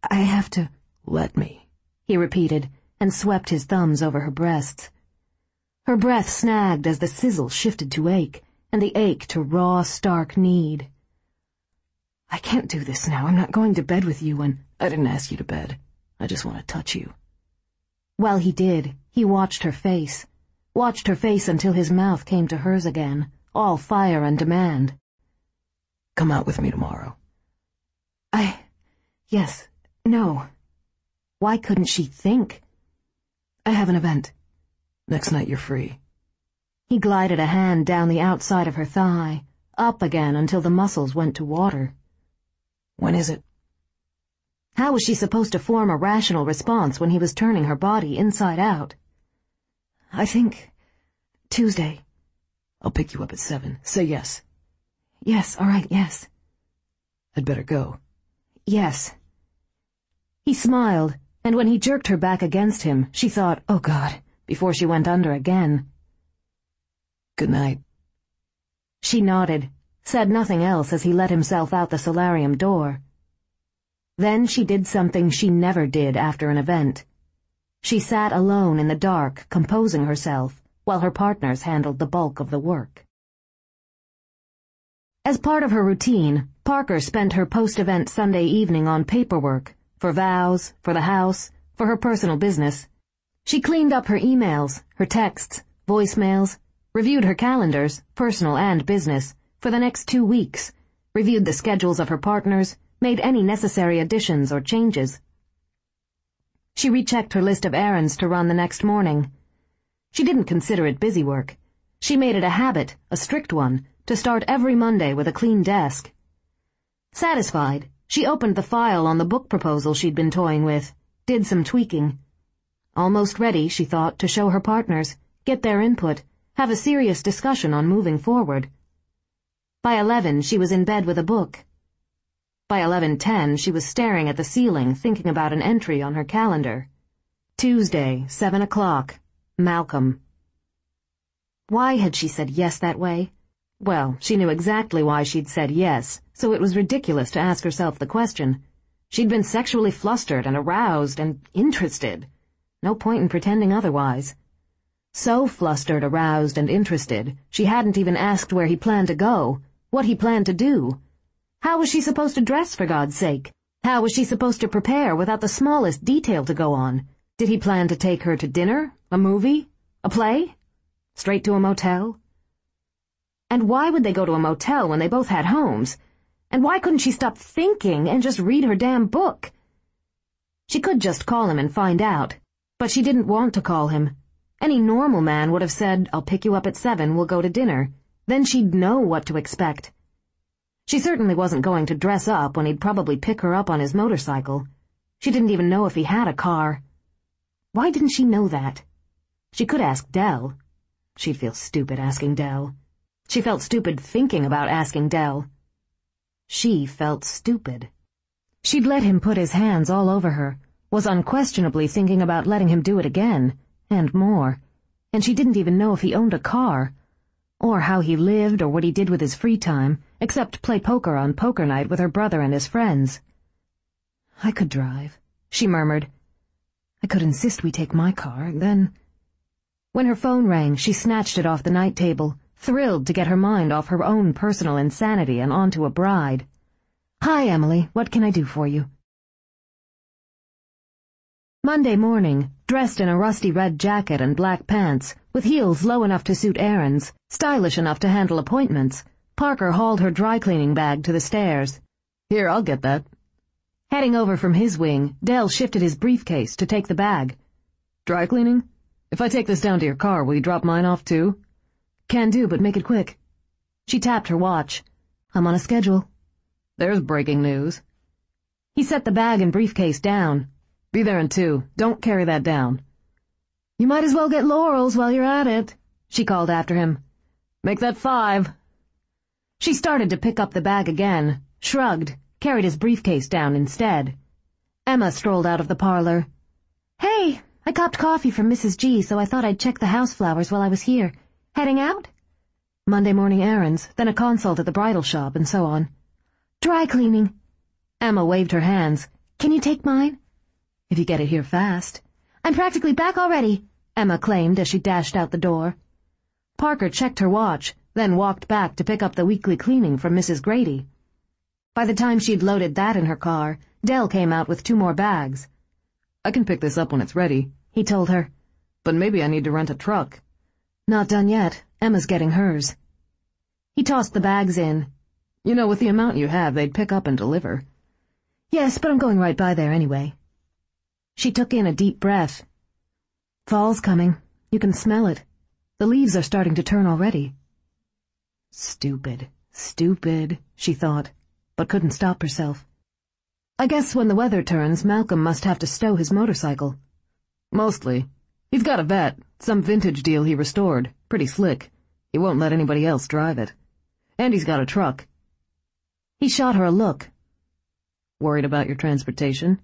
I have to—" "Let me," he repeated, and swept his thumbs over her breasts. Her breath snagged as the sizzle shifted to ache, and the ache to raw, stark need. "I can't do this now. I'm not going to bed with you and—" "I didn't ask you to bed. I just want to touch you." Well, he did. He watched her face until his mouth came to hers again, all fire and demand. "Come out with me tomorrow." Yes, no. Why couldn't she think? "I have an event." "Next night you're free." He glided a hand down the outside of her thigh, up again until the muscles went to water. "When is it?" How was she supposed to form a rational response when he was turning her body inside out? "I think Tuesday." "I'll pick you up at 7. Say yes." "Yes, all right, yes." "I'd better go." "Yes." He smiled, and when he jerked her back against him, she thought, "Oh, God," before she went under again. "Good night." She nodded, said nothing else as he let himself out the solarium door. Then she did something she never did after an event. She sat alone in the dark, composing herself, while her partners handled the bulk of the work. As part of her routine, Parker spent her post-event Sunday evening on paperwork, for vows, for the house, for her personal business. She cleaned up her emails, her texts, voicemails, reviewed her calendars, personal and business, for the next 2 weeks, reviewed the schedules of her partners, made any necessary additions or changes. She rechecked her list of errands to run the next morning. She didn't consider it busy work. She made it a habit, a strict one, to start every Monday with a clean desk. Satisfied, she opened the file on the book proposal she'd been toying with, did some tweaking. Almost ready, she thought, to show her partners, get their input, have a serious discussion on moving forward. By 11, she was in bed with a book. By 11:10, she was staring at the ceiling, thinking about an entry on her calendar. Tuesday, 7 o'clock. Malcolm. Why had she said yes that way? Well, she knew exactly why she'd said yes, so it was ridiculous to ask herself the question. She'd been sexually flustered and aroused and interested. No point in pretending otherwise. So flustered, aroused, and interested, she hadn't even asked where he planned to go, what he planned to do. How was she supposed to dress, for God's sake? How was she supposed to prepare without the smallest detail to go on? Did he plan to take her to dinner? A movie? A play? Straight to a motel? And why would they go to a motel when they both had homes? And why couldn't she stop thinking and just read her damn book? She could just call him and find out, but she didn't want to call him. Any normal man would have said, "I'll pick you up at 7, we'll go to dinner." Then she'd know what to expect. She certainly wasn't going to dress up when he'd probably pick her up on his motorcycle. She didn't even know if he had a car. Why didn't she know that? She could ask Dell. She'd feel stupid asking Dell. She felt stupid thinking about asking Dell. She felt stupid. She'd let him put his hands all over her, was unquestionably thinking about letting him do it again, and more, and she didn't even know if he owned a car, or how he lived or what he did with his free time, except play poker on poker night with her brother and his friends. "I could drive," she murmured. "I could insist we take my car, then—" When her phone rang, she snatched it off the night table, thrilled to get her mind off her own personal insanity and onto a bride. "Hi, Emily, what can I do for you?" Monday morning, dressed in a rusty red jacket and black pants, with heels low enough to suit errands, stylish enough to handle appointments, Parker hauled her dry-cleaning bag to the stairs. "Here, I'll get that." Heading over from his wing, Dell shifted his briefcase to take the bag. "Dry cleaning? If I take this down to your car, will you drop mine off too?" "Can do, but make it quick." She tapped her watch. "I'm on a schedule." "There's breaking news." He set the bag and briefcase down. "Be there in 2. Don't carry that down." "You might as well get laurels while you're at it," she called after him. "Make that 5. She started to pick up the bag again, shrugged, carried his briefcase down instead. Emma strolled out of the parlor. "Hey, I copped coffee from Mrs. G, so I thought I'd check the house flowers while I was here. Heading out?" "Monday morning errands, then a consult at the bridal shop, and so on." "Dry cleaning." Emma waved her hands. Can you take mine? If you get it here fast. I'm practically back already, Emma claimed as she dashed out the door. Parker checked her watch, then walked back to pick up the weekly cleaning from Mrs. Grady. By the time she'd loaded that in her car, Dell came out with 2 more bags. I can pick this up when it's ready, he told her. But maybe I need to rent a truck. Not done yet. Emma's getting hers. He tossed the bags in. You know, with the amount you have, they'd pick up and deliver. Yes, but I'm going right by there anyway. She took in a deep breath. Fall's coming. You can smell it. The leaves are starting to turn already. Stupid, she thought, but couldn't stop herself. I guess when the weather turns, Malcolm must have to stow his motorcycle. Mostly. He's got a vet, some vintage deal he restored, pretty slick. He won't let anybody else drive it. And he's got a truck. He shot her a look. Worried about your transportation?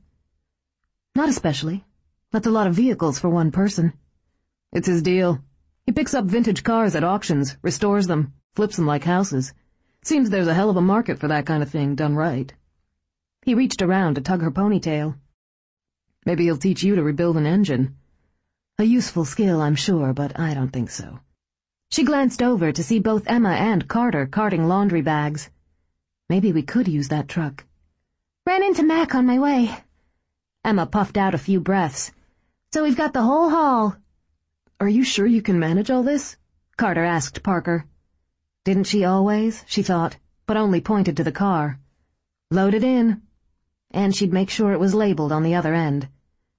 Not especially. That's a lot of vehicles for one person. It's his deal. He picks up vintage cars at auctions, restores them, flips them like houses. Seems there's a hell of a market for that kind of thing done right. He reached around to tug her ponytail. Maybe he'll teach you to rebuild an engine. A useful skill, I'm sure, but I don't think so. She glanced over to see both Emma and Carter carting laundry bags. Maybe we could use that truck. Ran into Mac on my way. Emma puffed out a few breaths. So we've got the whole haul. Are you sure you can manage all this? Carter asked Parker. Didn't she always, she thought, but only pointed to the car. Load it in. And she'd make sure it was labeled on the other end.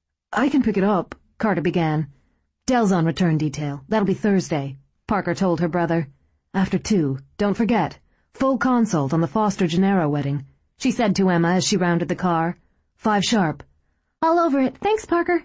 I can pick it up, Carter began. Dell's on return detail. That'll be Thursday, Parker told her brother. After 2, don't forget. Full consult on the Foster Gennaro wedding, she said to Emma as she rounded the car. 5 sharp. All over it. Thanks, Parker.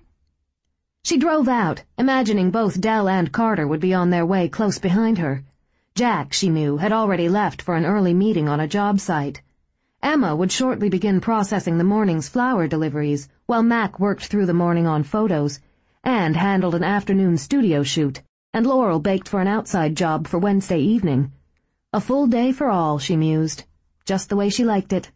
She drove out, imagining both Dell and Carter would be on their way close behind her. Jack, she knew, had already left for an early meeting on a job site. Emma would shortly begin processing the morning's flower deliveries, while Mac worked through the morning on photos, and handled an afternoon studio shoot, and Laurel baked for an outside job for Wednesday evening. A full day for all, she mused, just the way she liked it.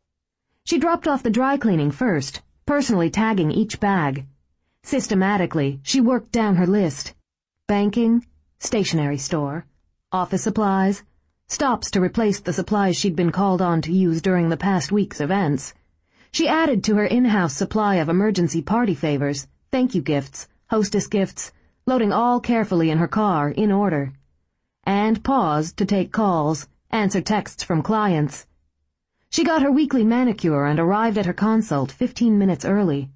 She dropped off the dry cleaning first, personally tagging each bag. Systematically, she worked down her list. Banking, stationery store, office supplies, stops to replace the supplies she'd been called on to use during the past week's events. She added to her in-house supply of emergency party favors, thank you gifts, hostess gifts, loading all carefully in her car, in order. And paused to take calls, answer texts from clients. She got her weekly manicure and arrived at her consult 15 minutes early.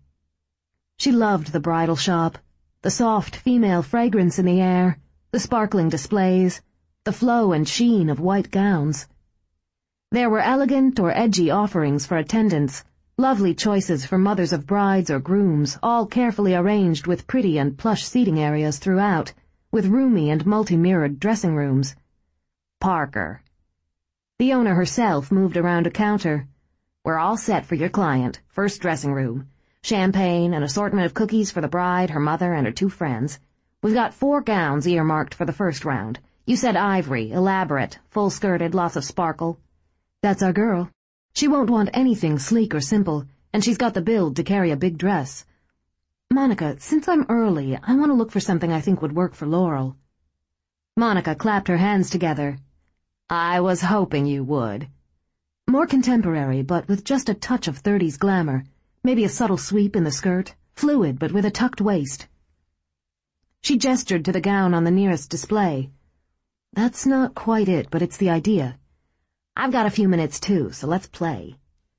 She loved the bridal shop, the soft female fragrance in the air, the sparkling displays, the flow and sheen of white gowns. There were elegant or edgy offerings for attendants, lovely choices for mothers of brides or grooms, all carefully arranged with pretty and plush seating areas throughout, with roomy and multi-mirrored dressing rooms. Parker. The owner herself moved around a counter. We're all set for your client, first dressing room. Champagne, an assortment of cookies for the bride, her mother, and her 2 friends. We've got 4 gowns earmarked for the first round. You said ivory, elaborate, full-skirted, lots of sparkle. That's our girl. She won't want anything sleek or simple, and she's got the build to carry a big dress. Monica, since I'm early, I want to look for something I think would work for Laurel. Monica clapped her hands together. I was hoping you would. More contemporary, but with just a touch of 30s glamour. Maybe a subtle sweep in the skirt, fluid but with a tucked waist. She gestured to the gown on the nearest display. That's not quite it, but it's the idea. I've got a few minutes too, so let's play.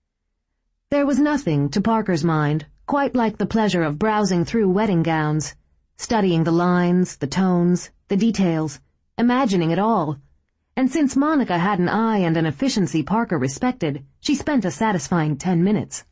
There was nothing, to Parker's mind, quite like the pleasure of browsing through wedding gowns, studying the lines, the tones, the details, imagining it all. And since Monica had an eye and an efficiency Parker respected, she spent a satisfying 10 minutes.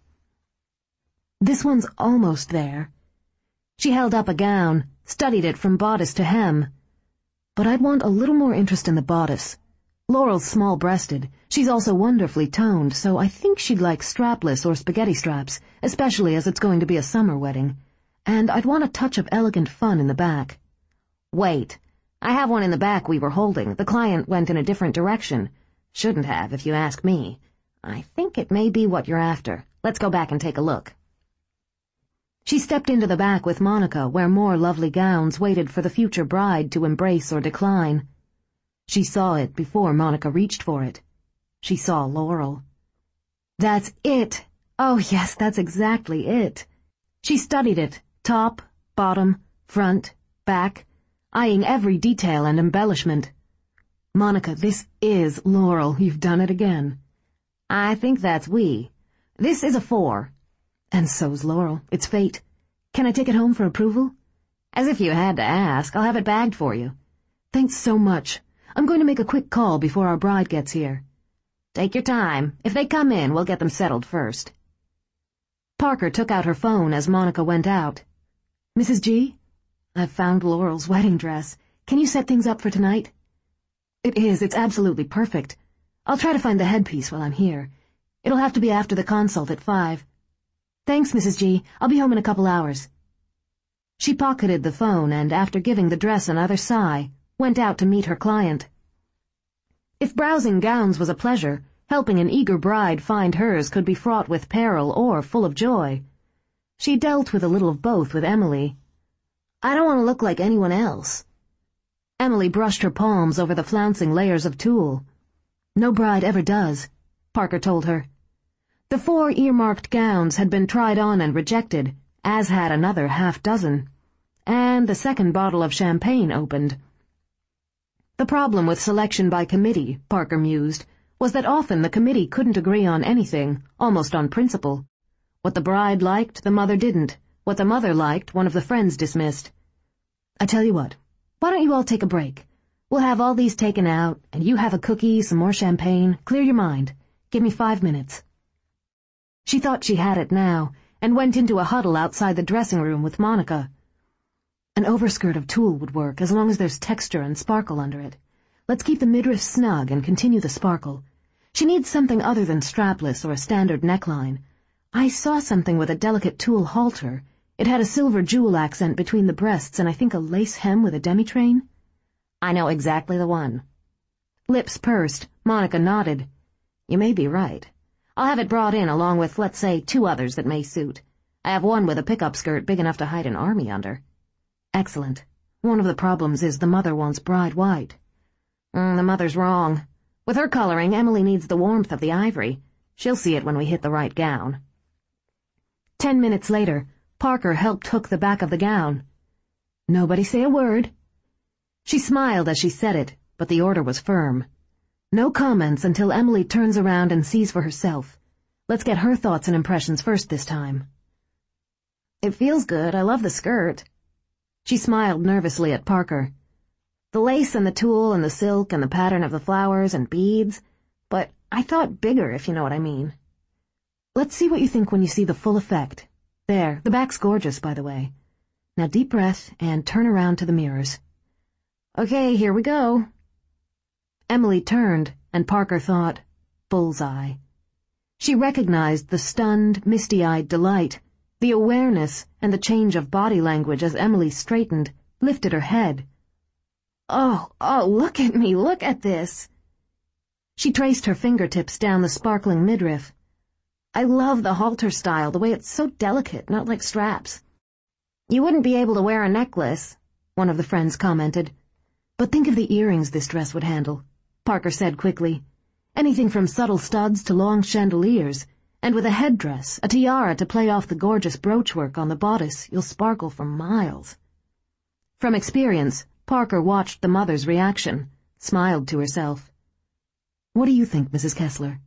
This one's almost there. She held up a gown, studied it from bodice to hem. But I'd want a little more interest in the bodice. Laurel's small-breasted. She's also wonderfully toned, so I think she'd like strapless or spaghetti straps, especially as it's going to be a summer wedding. And I'd want a touch of elegant fun in the back. Wait. I have one in the back we were holding. The client went in a different direction. Shouldn't have, if you ask me. I think it may be what you're after. Let's go back and take a look." She stepped into the back with Monica, where more lovely gowns waited for the future bride to embrace or decline. She saw it before Monica reached for it. She saw Laurel. "That's it! Oh, yes, that's exactly it." She studied it, top, bottom, front, back, eyeing every detail and embellishment. "Monica, this is Laurel. You've done it again." "I think that's we. This is a 4. "And so's Laurel. It's fate. Can I take it home for approval?" "As if you had to ask. I'll have it bagged for you." "Thanks so much. I'm going to make a quick call before our bride gets here." "Take your time. If they come in, we'll get them settled first." Parker took out her phone as Monica went out. "Mrs. G? I've found Laurel's wedding dress. Can you set things up for tonight?" "It is. It's absolutely perfect. I'll try to find the headpiece while I'm here. It'll have to be after the consult at 5. "Thanks, Mrs. G. I'll be home in a couple hours." She pocketed the phone and, after giving the dress another sigh, went out to meet her client. If browsing gowns was a pleasure, helping an eager bride find hers could be fraught with peril or full of joy. She dealt with a little of both with Emily. "I don't want to look like anyone else." Emily brushed her palms over the flouncing layers of tulle. "No bride ever does," Parker told her. The 4 earmarked gowns had been tried on and rejected, as had another half-dozen, and the second bottle of champagne opened. The problem with selection by committee, Parker mused, was that often the committee couldn't agree on anything, almost on principle. What the bride liked, the mother didn't. What the mother liked, one of the friends dismissed. "I tell you what, why don't you all take a break? We'll have all these taken out, and you have a cookie, some more champagne. Clear your mind. Give me 5 minutes." She thought she had it now, and went into a huddle outside the dressing room with Monica. "An overskirt of tulle would work, as long as there's texture and sparkle under it. Let's keep the midriff snug and continue the sparkle. She needs something other than strapless or a standard neckline. I saw something with a delicate tulle halter. It had a silver jewel accent between the breasts and I think a lace hem with a demi-train." "I know exactly the one." Lips pursed, Monica nodded. "You may be right. I'll have it brought in along with, let's say, 2 others that may suit. I have one with a pickup skirt big enough to hide an army under." "Excellent. One of the problems is the mother wants bride white." The mother's wrong. With her coloring, Emily needs the warmth of the ivory. She'll see it when we hit the right gown." 10 minutes later, Parker helped hook the back of the gown. "Nobody say a word." She smiled as she said it, but the order was firm. No comments until Emily turns around and sees for herself. Let's get her thoughts and impressions first this time. "It feels good. I love the skirt." She smiled nervously at Parker. "The lace and the tulle and the silk and the pattern of the flowers and beads, but I thought bigger, if you know what I mean." "Let's see what you think when you see the full effect. There, the back's gorgeous, by the way. Now deep breath and turn around to the mirrors." "Okay, here we go." Emily turned, and Parker thought, bullseye. She recognized the stunned, misty-eyed delight, the awareness, and the change of body language as Emily straightened, lifted her head. Oh, look at me, look at this." She traced her fingertips down the sparkling midriff. "I love the halter style, the way it's so delicate, not like straps." "You wouldn't be able to wear a necklace," one of the friends commented. "But think of the earrings this dress would handle," Parker said quickly. "Anything from subtle studs to long chandeliers, and with a headdress, a tiara to play off the gorgeous broochwork on the bodice, you'll sparkle for miles." From experience, Parker watched the mother's reaction, smiled to herself. "What do you think, Mrs. Kessler?"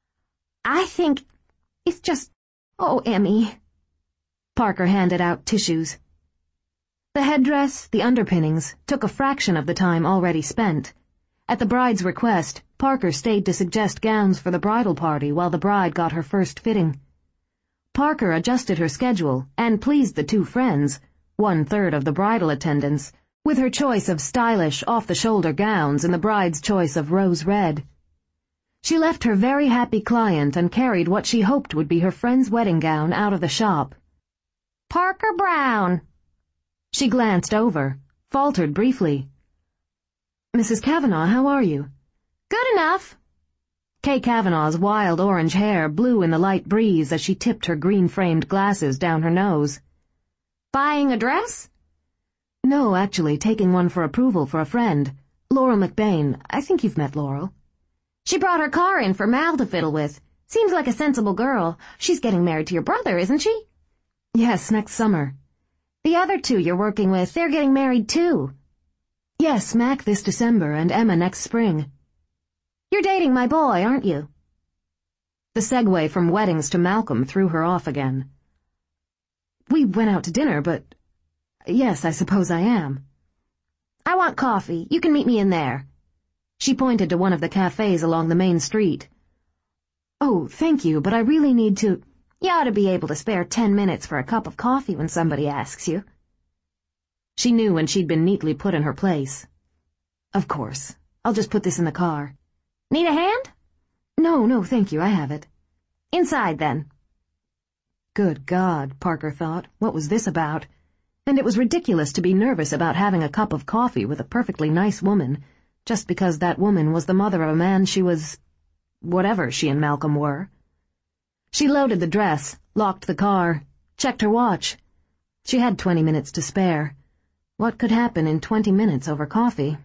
"I think it's just... Oh, Emmy." Parker handed out tissues. The headdress, the underpinnings, took a fraction of the time already spent. At the bride's request, Parker stayed to suggest gowns for the bridal party while the bride got her first fitting. Parker adjusted her schedule and pleased the 2 friends, 1/3 of the bridal attendants, with her choice of stylish, off-the-shoulder gowns and the bride's choice of rose red. She left her very happy client and carried what she hoped would be her friend's wedding gown out of the shop. "Parker Brown." She glanced over, faltered briefly. "Mrs. Kavanaugh, how are you?" "Good enough." Kay Kavanaugh's wild orange hair blew in the light breeze as she tipped her green-framed glasses down her nose. Buying a dress? No, actually, taking one for approval for a friend. Laurel McBain. I think you've met Laurel. She brought her car in for Mal to fiddle with. Seems like a sensible girl. She's getting married to your brother, isn't she? Yes, next summer. The other two you're working with, they're getting married too. Yes, Mac this December and Emma next spring. You're dating my boy, aren't you? The segue from weddings to Malcolm threw her off again. We went out to dinner, but... Yes, I suppose I am. I want coffee. You can meet me in there. She pointed to one of the cafes along the main street. Oh, thank you, but I really need to... You ought to be able to spare 10 minutes for a cup of coffee when somebody asks you. She knew when she'd been neatly put in her place. Of course. I'll just put this in the car. Need a hand? No, thank you, I have it. Inside, then. Good God, Parker thought. What was this about? And it was ridiculous to be nervous about having a cup of coffee with a perfectly nice woman, just because that woman was the mother of a man she was... whatever she and Malcolm were. She loaded the dress, locked the car, checked her watch. She had 20 minutes to spare. What could happen in 20 minutes over coffee?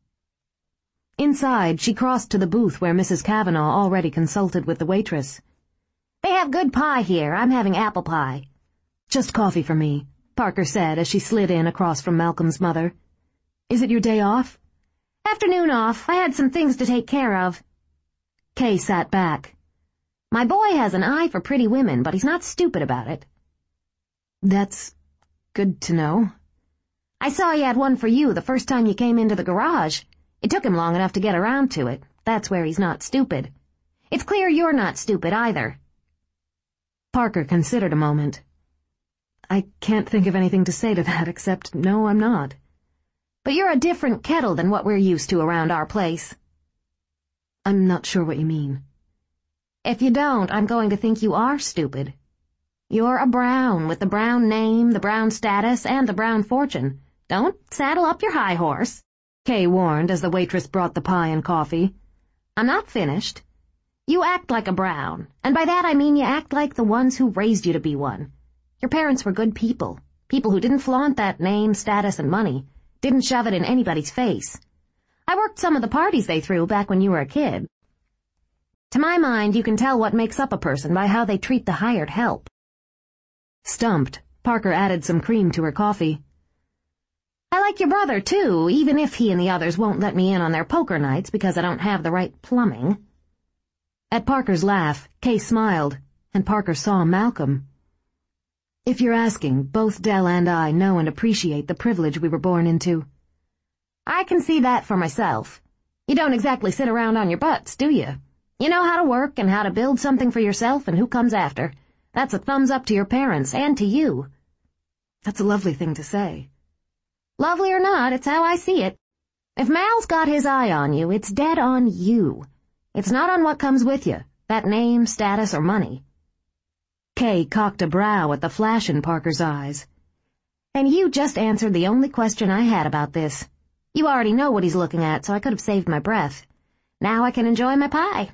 Inside, she crossed to the booth where Mrs. Kavanaugh already consulted with the waitress. They have good pie here. I'm having apple pie. Just coffee for me, Parker said as she slid in across from Malcolm's mother. Is it your day off? Afternoon off. I had some things to take care of. Kay sat back. My boy has an eye for pretty women, but he's not stupid about it. That's good to know. I saw he had one for you the first time you came into the garage. It took him long enough to get around to it. That's where he's not stupid. It's clear you're not stupid either. Parker considered a moment. I can't think of anything to say to that except, no, I'm not. But you're a different kettle than what we're used to around our place. I'm not sure what you mean. If you don't, I'm going to think you are stupid. You're a Brown with the Brown name, the Brown status, and the Brown fortune. Don't saddle up your high horse, Kay warned as the waitress brought the pie and coffee. I'm not finished. You act like a Brown, and by that I mean you act like the ones who raised you to be one. Your parents were good people who didn't flaunt that name, status, and money, didn't shove it in anybody's face. I worked some of the parties they threw back when you were a kid. To my mind, you can tell what makes up a person by how they treat the hired help. Stumped, Parker added some cream to her coffee. I like your brother, too, even if he and the others won't let me in on their poker nights because I don't have the right plumbing. At Parker's laugh, Kay smiled, and Parker saw Malcolm. If you're asking, both Dell and I know and appreciate the privilege we were born into. I can see that for myself. You don't exactly sit around on your butts, do you? You know how to work and how to build something for yourself and who comes after. That's a thumbs up to your parents and to you. That's a lovely thing to say. Lovely or not, it's how I see it. If Mal's got his eye on you, it's dead on you. It's not on what comes with you, that name, status, or money. Kay cocked a brow at the flash in Parker's eyes. And you just answered the only question I had about this. You already know what he's looking at, so I could have saved my breath. Now I can enjoy my pie.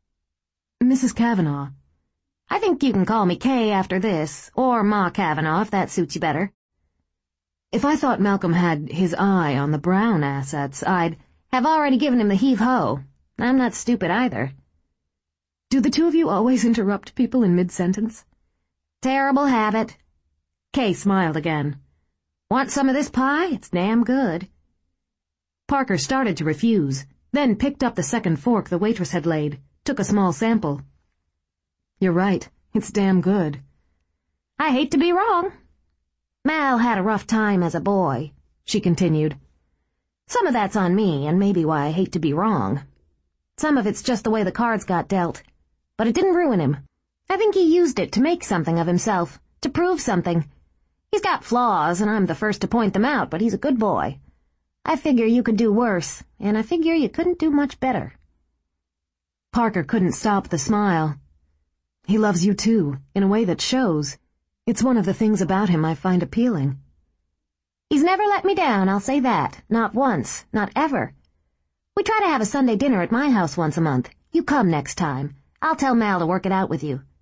Mrs. Kavanaugh. I think you can call me Kay after this, or Ma Kavanaugh if that suits you better. If I thought Malcolm had his eye on the Brown assets, I'd have already given him the heave-ho. I'm not stupid either. Do the two of you always interrupt people in mid-sentence? Terrible habit. Kay smiled again. Want some of this pie? It's damn good. Parker started to refuse, then picked up the second fork the waitress had laid, took a small sample. You're right, it's damn good. I hate to be wrong. Mal had a rough time as a boy, she continued. Some of that's on me, and maybe why I hate to be wrong. Some of it's just the way the cards got dealt. But it didn't ruin him. I think he used it to make something of himself, to prove something. He's got flaws, and I'm the first to point them out, but he's a good boy. I figure you could do worse, and I figure you couldn't do much better. Parker couldn't stop the smile. He loves you too, in a way that shows. It's one of the things about him I find appealing. He's never let me down, I'll say that. Not once, not ever. We try to have a Sunday dinner at my house once a month. You come next time. I'll tell Mal to work it out with you.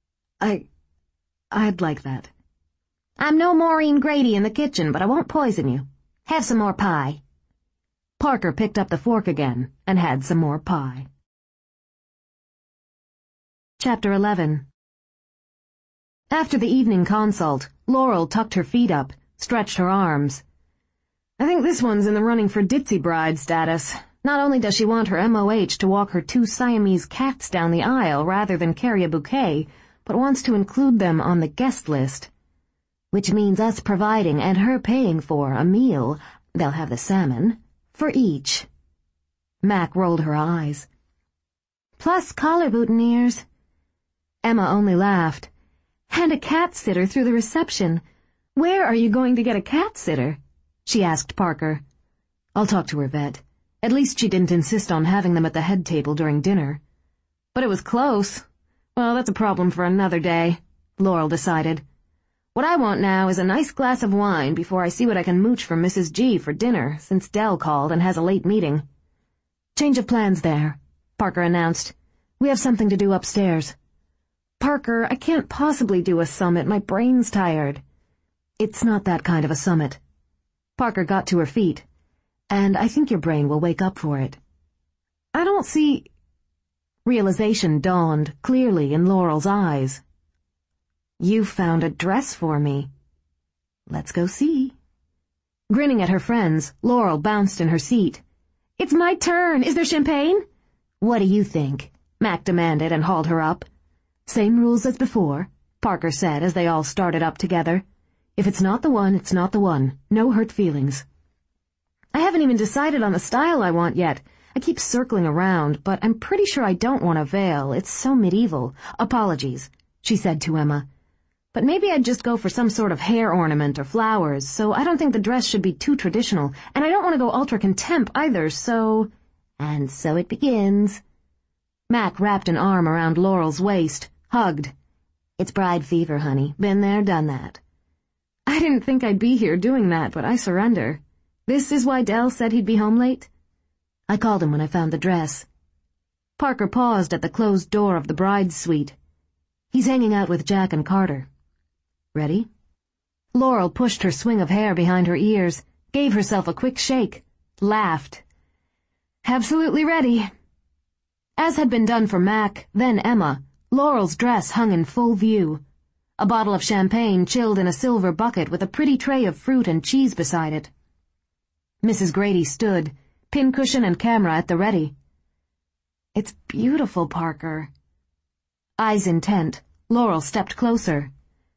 I'd like that. I'm no Maureen Grady in the kitchen, but I won't poison you. Have some more pie. Parker picked up the fork again and had some more pie. Chapter 11. After the evening consult, Laurel tucked her feet up, stretched her arms. I think this one's in the running for ditzy bride status. Not only does she want her MOH to walk her 2 Siamese cats down the aisle rather than carry a bouquet, but wants to include them on the guest list. Which means us providing and her paying for a meal, they'll have the salmon, for each. Mac rolled her eyes. Plus collar boutonnieres. Emma only laughed. And a cat sitter through the reception. Where are you going to get a cat sitter? She asked Parker. I'll talk to her vet. At least she didn't insist on having them at the head table during dinner. But it was close. Well, that's a problem for another day, Laurel decided. What I want now is a nice glass of wine before I see what I can mooch from Mrs. G for dinner, since Dell called and has a late meeting. Change of plans there, Parker announced. We have something to do upstairs. Parker, I can't possibly do a summit. My brain's tired. It's not that kind of a summit. Parker got to her feet. And I think your brain will wake up for it. I don't see... Realization dawned clearly in Laurel's eyes. You found a dress for me. Let's go see. Grinning at her friends, Laurel bounced in her seat. It's my turn. Is there champagne? What do you think? Mac demanded and hauled her up. Same rules as before, Parker said as they all started up together. If it's not the one, it's not the one. No hurt feelings. I haven't even decided on the style I want yet. I keep circling around, but I'm pretty sure I don't want a veil. It's so medieval. Apologies, she said to Emma. But maybe I'd just go for some sort of hair ornament or flowers, so I don't think the dress should be too traditional, and I don't want to go ultra contempt either, so... And so it begins. Mac wrapped an arm around Laurel's waist, hugged. It's bride fever, honey. Been there, done that. I didn't think I'd be here doing that, but I surrender. This is why Dell said he'd be home late? I called him when I found the dress. Parker paused at the closed door of the bride's suite. He's hanging out with Jack and Carter. Ready? Laurel pushed her swing of hair behind her ears, gave herself a quick shake, laughed. Absolutely ready. As had been done for Mac, then Emma, Laurel's dress hung in full view. A bottle of champagne chilled in a silver bucket with a pretty tray of fruit and cheese beside it. Mrs. Grady stood, pincushion and camera at the ready. It's beautiful, Parker. Eyes intent, Laurel stepped closer.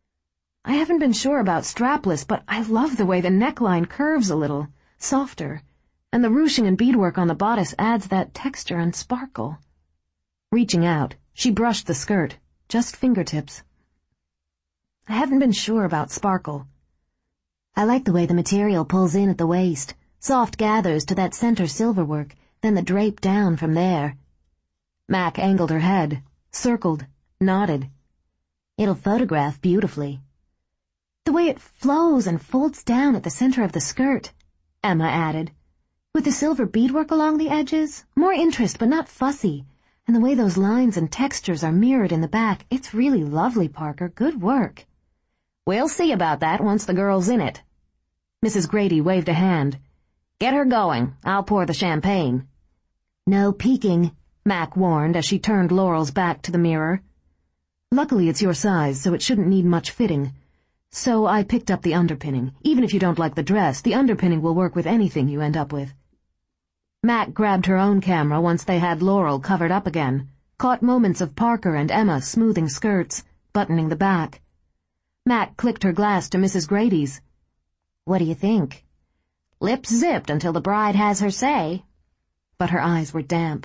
I haven't been sure about strapless, but I love the way the neckline curves a little, softer, and the ruching and beadwork on the bodice adds that texture and sparkle. Reaching out, she brushed the skirt, just fingertips. I haven't been sure about sparkle. I like the way the material pulls in at the waist, soft gathers to that center silverwork, then the drape down from there. Mac angled her head, circled, nodded. It'll photograph beautifully. The way it flows and folds down at the center of the skirt, Emma added. With the silver beadwork along the edges, more interest but not fussy. And the way those lines and textures are mirrored in the back, it's really lovely, Parker. Good work. We'll see about that once the girl's in it. Mrs. Grady waved a hand. Get her going. I'll pour the champagne. No peeking, Mac warned as she turned Laurel's back to the mirror. Luckily it's your size, so it shouldn't need much fitting. So I picked up the underpinning. Even if you don't like the dress, the underpinning will work with anything you end up with. Mac grabbed her own camera once they had Laurel covered up again, caught moments of Parker and Emma smoothing skirts, buttoning the back. Mac clicked her glass to Mrs. Grady's. What do you think? Lips zipped until the bride has her say. But her eyes were damp.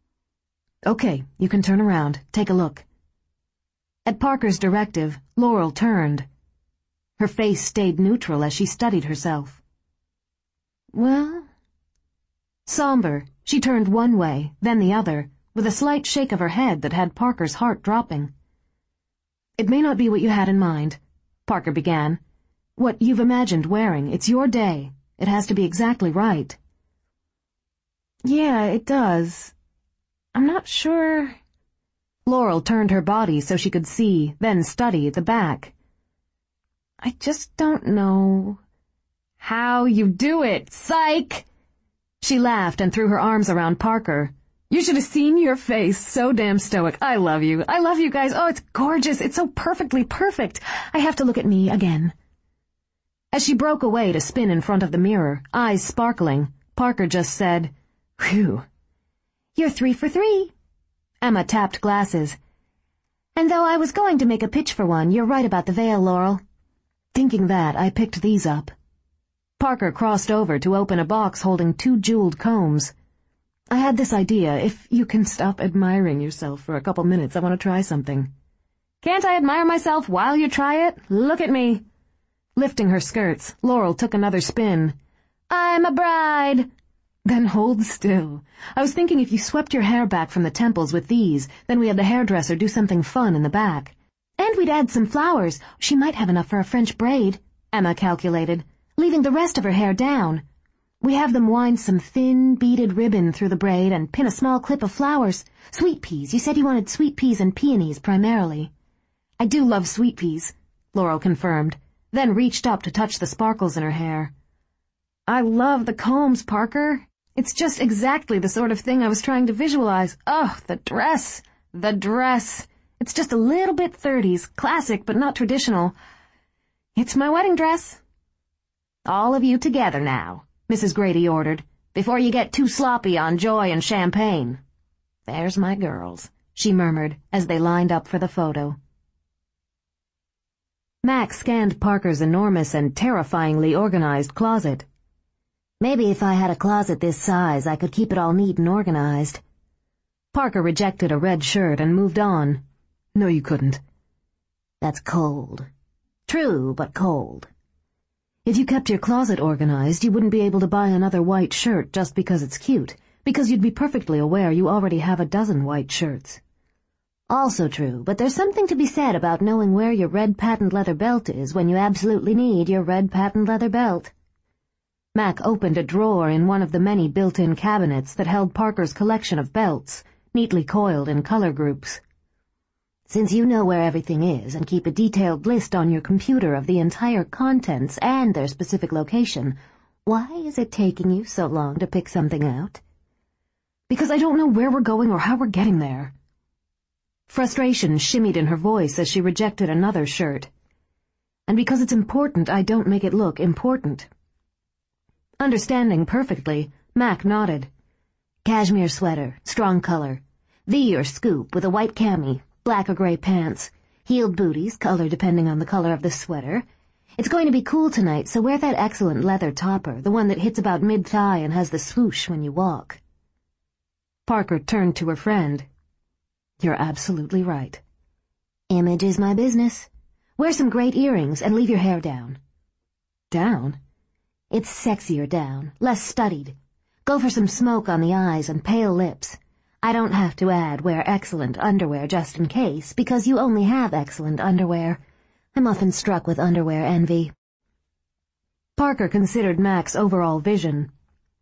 Okay, you can turn around. Take a look. At Parker's directive, Laurel turned. Her face stayed neutral as she studied herself. Well... Somber, she turned one way, then the other, with a slight shake of her head that had Parker's heart dropping. It may not be what you had in mind, Parker began. What you've imagined wearing, it's your day. It has to be exactly right. Yeah, it does. I'm not sure. Laurel turned her body so she could see, then study the back. I just don't know how you do it, psych! She laughed and threw her arms around Parker. You should have seen your face, so damn stoic. I love you. I love you guys. Oh, it's gorgeous. It's so perfectly perfect. I have to look at me again. As she broke away to spin in front of the mirror, eyes sparkling, Parker just said, Phew. You're 3 for 3. Emma tapped glasses. And though I was going to make a pitch for one, you're right about the veil, Laurel. Thinking that, I picked these up. Parker crossed over to open a box holding 2 jeweled combs. I had this idea. If you can stop admiring yourself for a couple minutes, I want to try something. Can't I admire myself while you try it? Look at me. Lifting her skirts, Laurel took another spin. I'm a bride. Then hold still. I was thinking if you swept your hair back from the temples with these, then we had the hairdresser do something fun in the back. And we'd add some flowers. She might have enough for a French braid, Emma calculated, leaving the rest of her hair down. We have them wind some thin, beaded ribbon through the braid and pin a small clip of flowers. Sweet peas. You said you wanted sweet peas and peonies primarily. I do love sweet peas, Laurel confirmed, then reached up to touch the sparkles in her hair. I love the combs, Parker. It's just exactly the sort of thing I was trying to visualize. Oh, the dress. The dress. It's just a little bit 30s, classic but not traditional. It's my wedding dress. All of you together now, Mrs. Grady ordered, before you get too sloppy on joy and champagne. There's my girls, she murmured as they lined up for the photo. Max scanned Parker's enormous and terrifyingly organized closet. Maybe if I had a closet this size, I could keep it all neat and organized. Parker rejected a red shirt and moved on. No, you couldn't. That's cold. True, but cold. If you kept your closet organized, you wouldn't be able to buy another white shirt just because it's cute, because you'd be perfectly aware you already have a dozen white shirts. Also true, but there's something to be said about knowing where your red patent leather belt is when you absolutely need your red patent leather belt. Mac opened a drawer in one of the many built-in cabinets that held Parker's collection of belts, neatly coiled in color groups. Since you know where everything is and keep a detailed list on your computer of the entire contents and their specific location, why is it taking you so long to pick something out? Because I don't know where we're going or how we're getting there. Frustration shimmied in her voice as she rejected another shirt. And because it's important, I don't make it look important. Understanding perfectly, Mac nodded. Cashmere sweater, strong color. V or scoop with a white cami, black or gray pants, heeled booties, color depending on the color of the sweater. It's going to be cool tonight, so wear that excellent leather topper, the one that hits about mid-thigh and has the swoosh when you walk. Parker turned to her friend. You're absolutely right. Image is my business. Wear some great earrings and leave your hair down. Down? It's sexier down, less studied. Go for some smoke on the eyes and pale lips. I don't have to add wear excellent underwear just in case, because you only have excellent underwear. I'm often struck with underwear envy. Parker considered Mac's overall vision.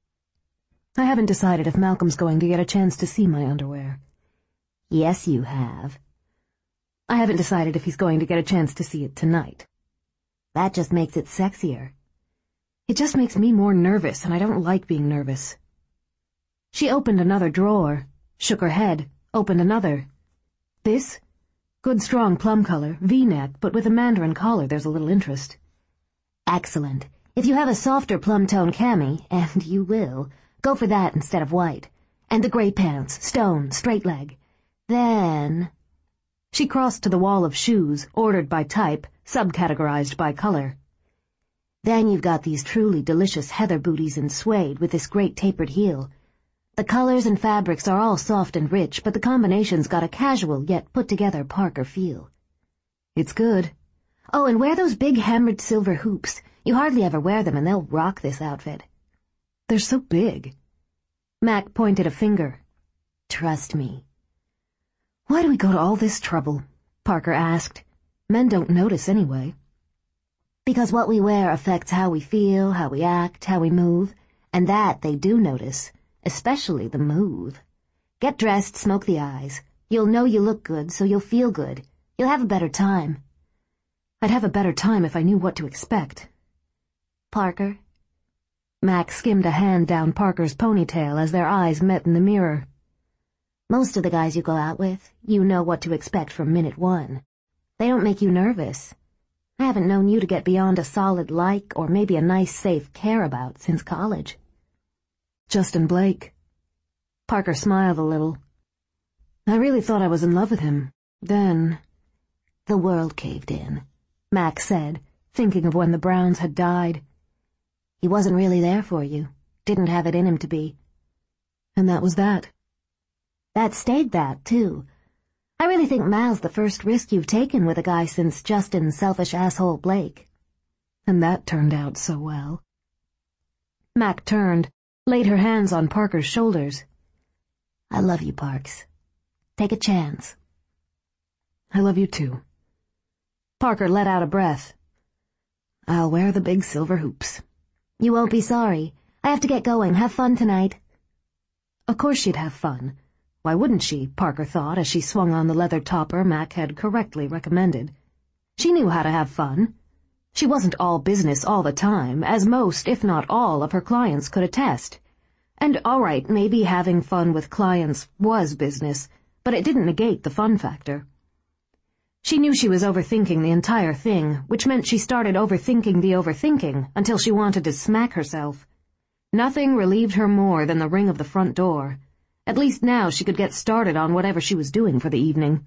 I haven't decided if Malcolm's going to get a chance to see my underwear. Yes, you have. I haven't decided if he's going to get a chance to see it tonight. That just makes it sexier. It just makes me more nervous, and I don't like being nervous. She opened another drawer, shook her head, opened another. This? Good strong plum color, V-neck, but with a mandarin collar there's a little interest. Excellent. If you have a softer plum tone cami, and you will, go for that instead of white. And the gray pants, stone, straight leg. Then... She crossed to the wall of shoes, ordered by type, subcategorized by color. Then you've got these truly delicious heather booties in suede with this great tapered heel. The colors and fabrics are all soft and rich, but the combination's got a casual yet put-together Parker feel. It's good. Oh, and wear those big hammered silver hoops. You hardly ever wear them, and they'll rock this outfit. They're so big. Mac pointed a finger. Trust me. Why do we go to all this trouble? Parker asked. Men don't notice anyway. Because what we wear affects how we feel, how we act, how we move, and that they do notice, especially the move. Get dressed, smoke the eyes. You'll know you look good, so you'll feel good. You'll have a better time. I'd have a better time if I knew what to expect. Parker. Mac skimmed a hand down Parker's ponytail as their eyes met in the mirror. Most of the guys you go out with, you know what to expect from minute one. They don't make you nervous. I haven't known you to get beyond a solid like or maybe a nice, safe care about since college. Justin Blake. Parker smiled a little. I really thought I was in love with him. Then... The world caved in, Mac said, thinking of when the Browns had died. He wasn't really there for you. Didn't have it in him to be. And that was that. That stayed that, too. I really think Mal's the first risk you've taken with a guy since Justin's selfish asshole Blake. And that turned out so well. Mac turned, laid her hands on Parker's shoulders. I love you, Parks. Take a chance. I love you too. Parker let out a breath. I'll wear the big silver hoops. You won't be sorry. I have to get going. Have fun tonight. Of course she'd have fun. Why wouldn't she, Parker thought, as she swung on the leather topper Mac had correctly recommended. She knew how to have fun. She wasn't all business all the time, as most, if not all, of her clients could attest. And all right, maybe having fun with clients was business, but it didn't negate the fun factor. She knew she was overthinking the entire thing, which meant she started overthinking the overthinking until she wanted to smack herself. Nothing relieved her more than the ring of the front door. At least now she could get started on whatever she was doing for the evening.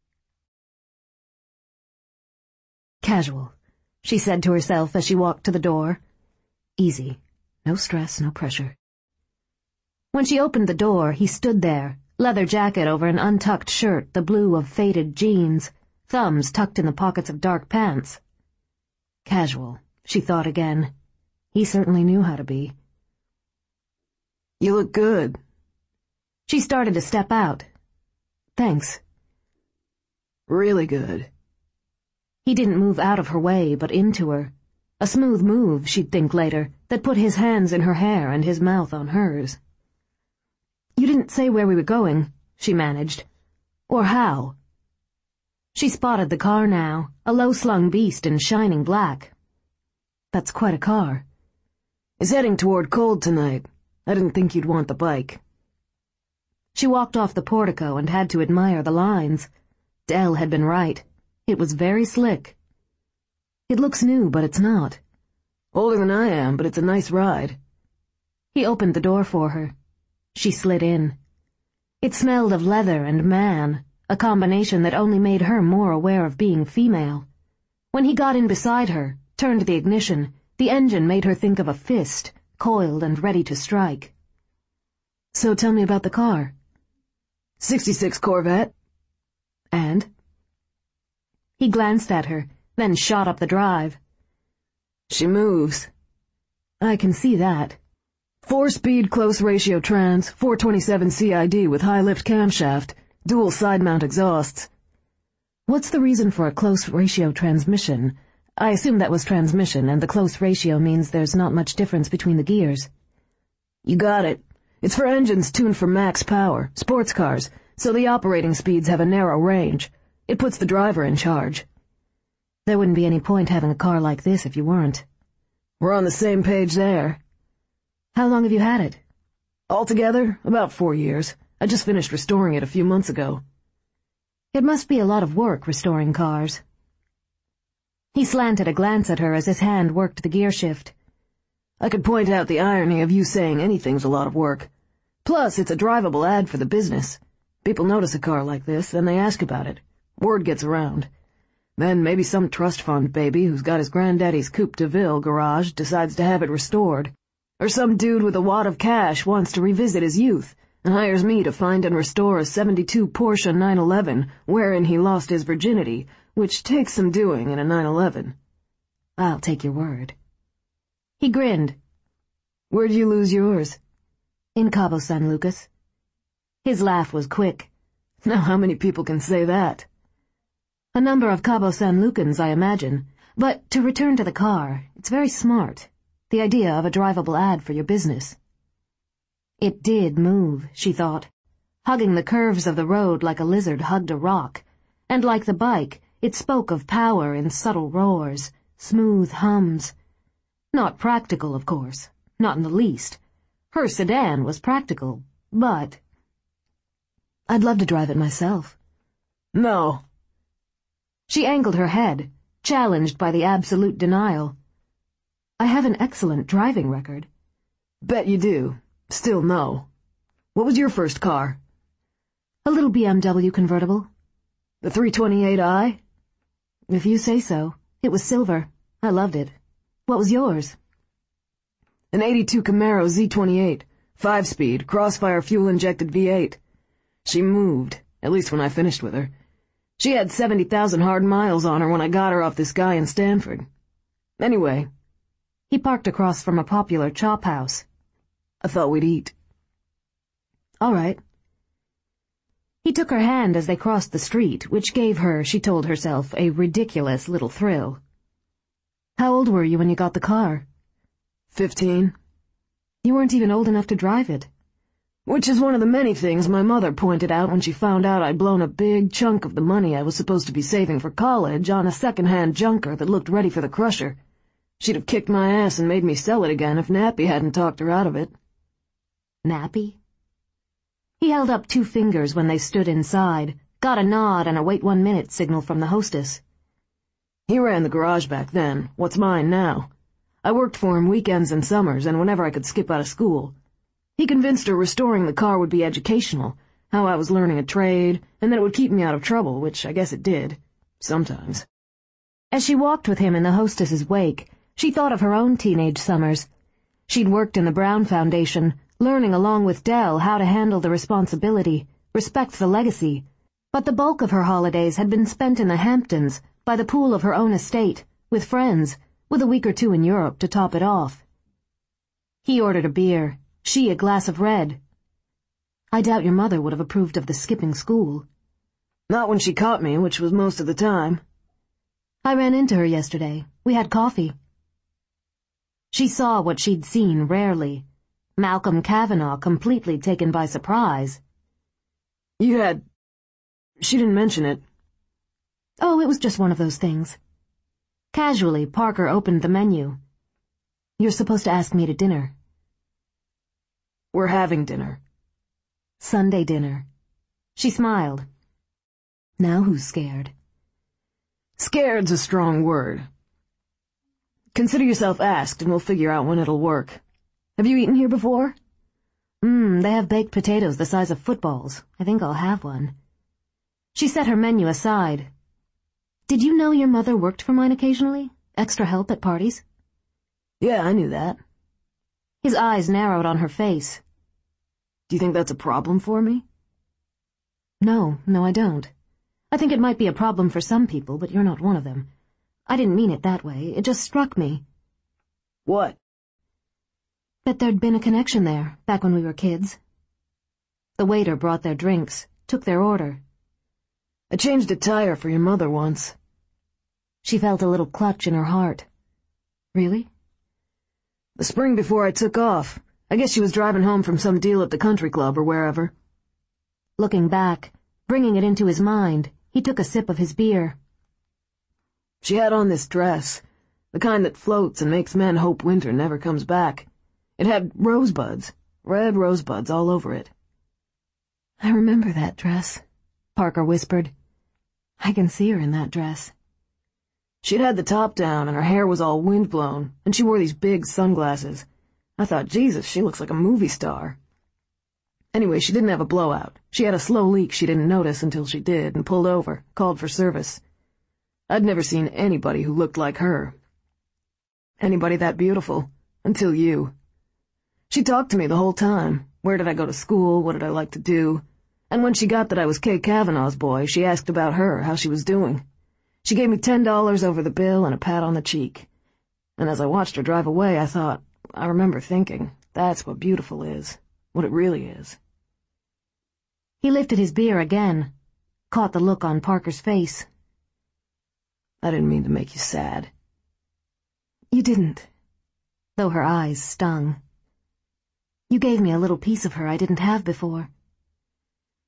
Casual, she said to herself as she walked to the door. Easy. No stress, no pressure. When she opened the door, he stood there, leather jacket over an untucked shirt, the blue of faded jeans, thumbs tucked in the pockets of dark pants. Casual, she thought again. He certainly knew how to be. You look good. She started to step out. Thanks. Really good. He didn't move out of her way, but into her. A smooth move, she'd think later, that put his hands in her hair and his mouth on hers. You didn't say where we were going, she managed. Or how. She spotted the car now, a low-slung beast in shining black. That's quite a car. It's heading toward Cold tonight. I didn't think you'd want the bike. She walked off the portico and had to admire the lines. Dell had been right. It was very slick. It looks new, but it's not. Older than I am, but it's a nice ride. He opened the door for her. She slid in. It smelled of leather and man, a combination that only made her more aware of being female. When he got in beside her, turned the ignition, the engine made her think of a fist, coiled and ready to strike. So tell me about the car. 66 Corvette. And? He glanced at her, then shot up the drive. She moves. I can see that. 4-speed close-ratio trans, 427 CID with high-lift camshaft, dual side-mount exhausts. What's the reason for a close-ratio transmission? I assume that was transmission, and the close ratio means there's not much difference between the gears. You got it. It's for engines tuned for max power, sports cars, so the operating speeds have a narrow range. It puts the driver in charge. There wouldn't be any point having a car like this if you weren't. We're on the same page there. How long have you had it? Altogether, about 4 years. I just finished restoring it a few months ago. It must be a lot of work restoring cars. He slanted a glance at her as his hand worked the gear shift. I could point out the irony of you saying anything's a lot of work. Plus, it's a drivable ad for the business. People notice a car like this, then they ask about it. Word gets around. Then maybe some trust fund baby who's got his granddaddy's Coupe de Ville garage decides to have it restored. Or some dude with a wad of cash wants to revisit his youth and hires me to find and restore a '72 Porsche 911 wherein he lost his virginity, which takes some doing in a 911. I'll take your word. He grinned. Where'd you lose yours? In Cabo San Lucas. His laugh was quick. Now how many people can say that? A number of Cabo San Lucans, I imagine. But to return to the car, it's very smart. The idea of a drivable ad for your business. It did move, she thought. hugging the curves of the road like a lizard hugged a rock, and like the bike, it spoke of power in subtle roars, smooth hums. Not practical, of course, not in the least. Her sedan was practical, but... I'd love to drive it myself. No. She angled her head, challenged by the absolute denial. I have an excellent driving record. Bet you do. Still no. What was your first car? A little BMW convertible. The 328i? If you say so. It was silver. I loved it. What was yours? An 82 Camaro Z28, 5-speed, crossfire fuel-injected V8. She moved, at least when I finished with her. She had 70,000 hard miles on her when I got her off this guy in Stanford. Anyway. He parked across from a popular chop house. I thought we'd eat. All right. He took her hand as they crossed the street, which gave her, she told herself, a ridiculous little thrill. How old were you when you got the car? 15. You weren't even old enough to drive it. Which is one of the many things my mother pointed out when she found out I'd blown a big chunk of the money I was supposed to be saving for college on a second-hand junker that looked ready for the crusher. She'd have kicked my ass and made me sell it again if Nappy hadn't talked her out of it. Nappy? He held up 2 fingers when they stood inside, got a nod and a wait 1 minute signal from the hostess. He ran the garage back then, what's mine now. I worked for him weekends and summers and whenever I could skip out of school. He convinced her restoring the car would be educational, how I was learning a trade, and that it would keep me out of trouble, which I guess it did. Sometimes. As she walked with him in the hostess's wake, she thought of her own teenage summers. She'd worked in the Brown Foundation, learning along with Dell how to handle the responsibility, respect the legacy, but the bulk of her holidays had been spent in the Hamptons, by the pool of her own estate, with friends, with a week or 2 in Europe to top it off. He ordered a beer, she a glass of red. I doubt your mother would have approved of the skipping school. Not when she caught me, which was most of the time. I ran into her yesterday. We had coffee. She saw what she'd seen rarely. Malcolm Cavanaugh completely taken by surprise. You had... She didn't mention it. Oh, it was just one of those things. Casually, Parker opened the menu. You're supposed to ask me to dinner. We're having dinner. Sunday dinner. She smiled. Now who's scared? Scared's a strong word. Consider yourself asked and we'll figure out when it'll work. Have you eaten here before? They have baked potatoes the size of footballs. I think I'll have one. She set her menu aside. Did you know your mother worked for mine occasionally? Extra help at parties? Yeah, I knew that. His eyes narrowed on her face. Do you think that's a problem for me? No, I don't. I think it might be a problem for some people, but you're not one of them. I didn't mean it that way. It just struck me. What? That there'd been a connection there, back when we were kids. The waiter brought their drinks, took their order. I changed a tire for your mother once. She felt a little clutch in her heart. Really? The spring before I took off. I guess she was driving home from some deal at the country club or wherever. Looking back, bringing it into his mind, he took a sip of his beer. She had on this dress, the kind that floats and makes men hope winter never comes back. It had rosebuds, red rosebuds all over it. I remember that dress, Parker whispered. I can see her in that dress. She'd had the top down and her hair was all windblown, and she wore these big sunglasses. I thought, Jesus, she looks like a movie star. Anyway, she didn't have a blowout. She had a slow leak she didn't notice until she did and pulled over, called for service. I'd never seen anybody who looked like her. Anybody that beautiful. Until you. She talked to me the whole time. Where did I go to school? What did I like to do? And when she got that I was Kay Cavanaugh's boy, she asked about her, how she was doing. She gave me $10 over the bill and a pat on the cheek. And as I watched her drive away, I remember thinking, that's what beautiful is. What it really is. He lifted his beer again, caught the look on Parker's face. I didn't mean to make you sad. You didn't. Though her eyes stung. You gave me a little piece of her I didn't have before.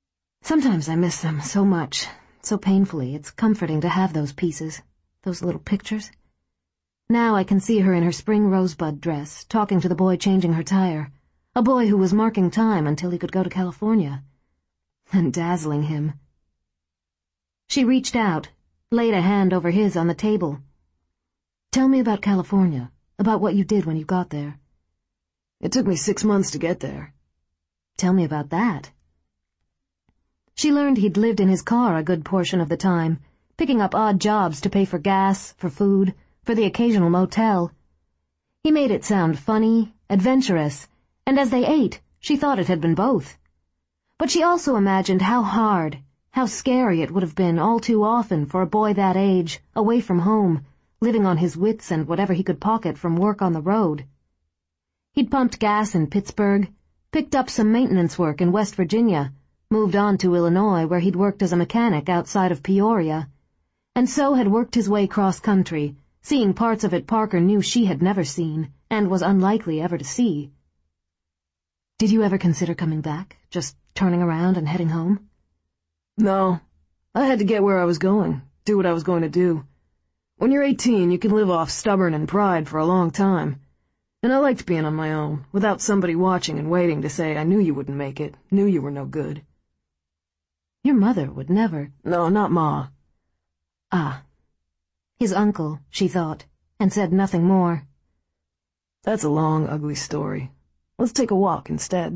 Sometimes I miss them so much, so painfully. It's comforting to have those pieces, those little pictures. Now I can see her in her spring rosebud dress, talking to the boy changing her tire, a boy who was marking time until he could go to California, and dazzling him. She reached out, laid a hand over his on the table. Tell me about California, about what you did when you got there. It took me 6 months to get there. Tell me about that. She learned he'd lived in his car a good portion of the time, picking up odd jobs to pay for gas, for food, for the occasional motel. He made it sound funny, adventurous, and as they ate, she thought it had been both. But she also imagined how hard, how scary it would have been all too often for a boy that age, away from home, living on his wits and whatever he could pocket from work on the road. He'd pumped gas in Pittsburgh, picked up some maintenance work in West Virginia, moved on to Illinois where he'd worked as a mechanic outside of Peoria, and so had worked his way cross-country, seeing parts of it Parker knew she had never seen, and was unlikely ever to see. Did you ever consider coming back, just turning around and heading home? No. I had to get where I was going, do what I was going to do. When you're 18, you can live off stubborn and pride for a long time. And I liked being on my own, without somebody watching and waiting to say I knew you wouldn't make it, knew you were no good. Your mother would never. No, not Ma. Ah. His uncle, she thought, and said nothing more. That's a long, ugly story. Let's take a walk instead.